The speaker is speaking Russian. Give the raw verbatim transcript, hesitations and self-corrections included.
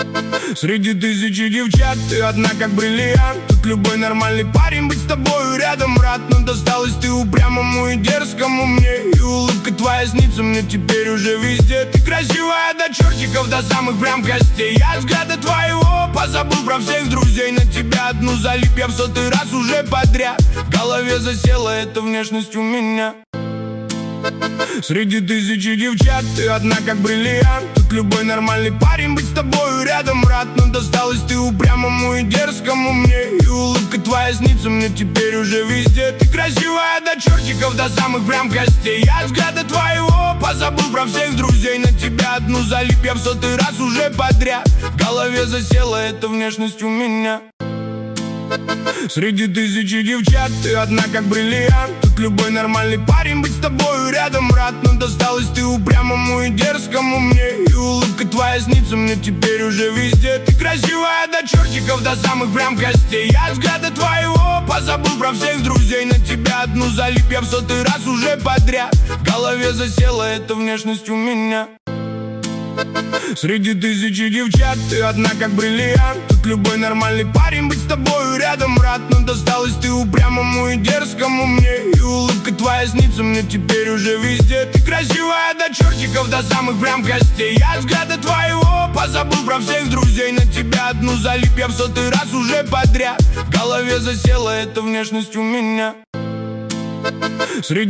Среди тысячи девчат ты одна как бриллиант. Тут любой нормальный парень быть с тобою рядом рад. Но досталась ты упрямому и дерзкому мне. И улыбка твоя снится мне теперь уже везде. Ты красивая до чертиков, до самых прям костей. Я взгляда твоего позабыл про всех друзей. На тебя одну залип я в сотый раз уже подряд. В голове засела эта внешность у меня. Среди тысячи девчат ты одна как бриллиант. Тут любой нормальный парень быть с тобою рядом рад. Но досталась ты упрямому и дерзкому мне. И улыбка твоя снится мне теперь уже везде. Ты красивая до чертиков, до самых прям костей. Я взгляда твоего позабыл про всех друзей. На тебя одну залип я в сотый раз уже подряд. В голове засела эта внешность у меня. Среди тысячи девчат ты одна как бриллиант. Тут любой нормальный парень быть с тобою рядом рад. Но досталась ты упрямому и дерзкому мне. И улыбка твоя снится мне теперь уже везде. Ты красивая до чертиков, до самых прям костей. Я взгляда твоего позабыл про всех друзей. На тебя одну залип я в сотый раз уже подряд. В голове засела эта внешность у меня. Среди тысячи девчат ты одна как бриллиант. Тут любой нормальный парень быть с тобою рядом рад. Но досталась ты упрямому и дерзкому мне. И улыбка твоя снится мне теперь уже везде. Ты красивая до чертиков, до самых прям костей. Я взгляда твоего позабыл про всех друзей. На тебя одну залип я в сотый раз уже подряд. В голове засела эта внешность у меня. Среди